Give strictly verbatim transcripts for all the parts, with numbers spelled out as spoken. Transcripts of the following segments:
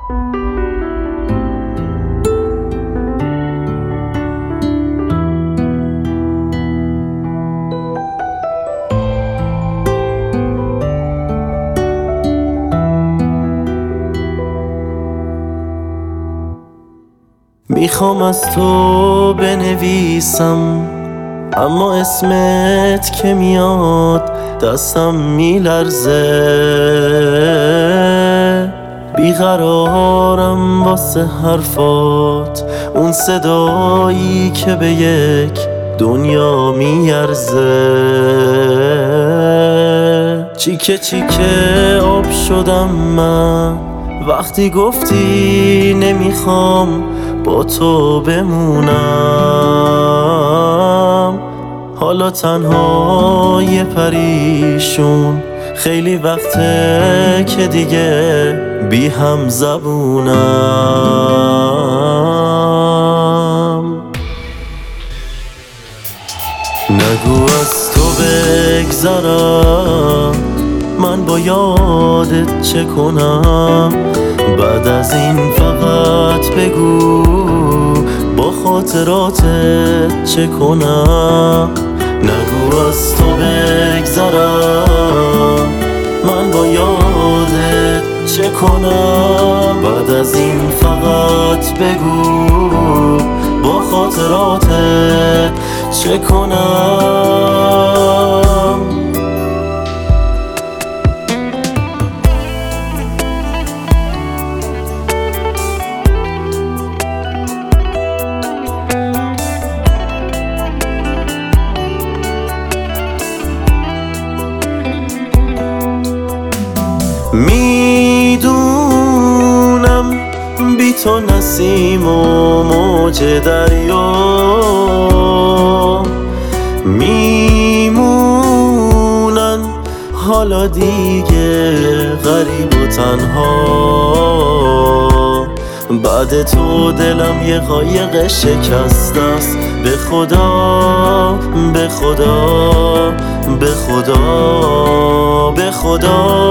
میخوام از تو بنویسم، اما اسمت که میاد دستم میلرزه. بیقرارم واسه حرفات، اون صدایی که به یک دنیا میارزه. چیکه چیکه آب شدم من وقتی گفتی نمیخوام با تو بمونم. حالا تنها یه پریشون، خیلی وقته که دیگه بی هم زبونم. نگو از تو بگذرم، من با یادت چه کنم؟ بعد از این فقط بگو با خاطراتت چه کنم؟ نگو از تو بگذرم، من با یادت چه کنم؟ بعد از این فقط بگو با خاطراتت چه کنم؟ میدونم بی تو نسیم و موج دریا میمونن، حالا دیگه غریب و تنها. بعد تو دلم یه قایق شکسته است، به خدا به خدا به خدا به خدا.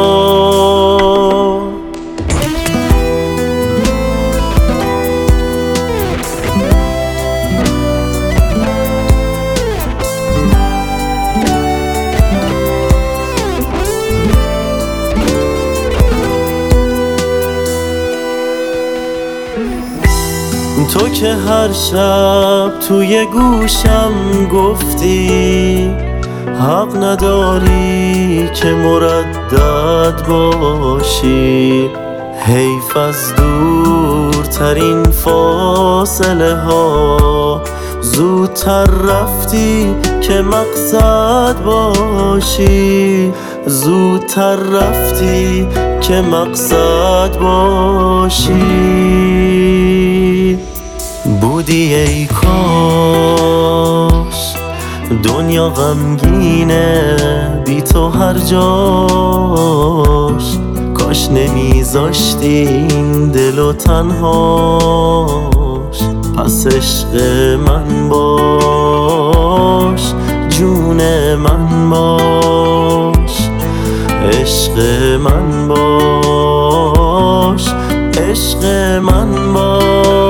تو که هر شب توی گوشم گفتی حق نداری که مردد باشی. حیف از دورترین فاصله ها زودتر رفتی که مقصد باشی. زودتر رفتی که مقصد باشی. بودی ای کاش دنیا غمگینه بی تو هر جاش. کاش نمیذاشتی این دلو تنهاش. پس عشق من باش، جون من باش، عشق من باش، عشق من باش.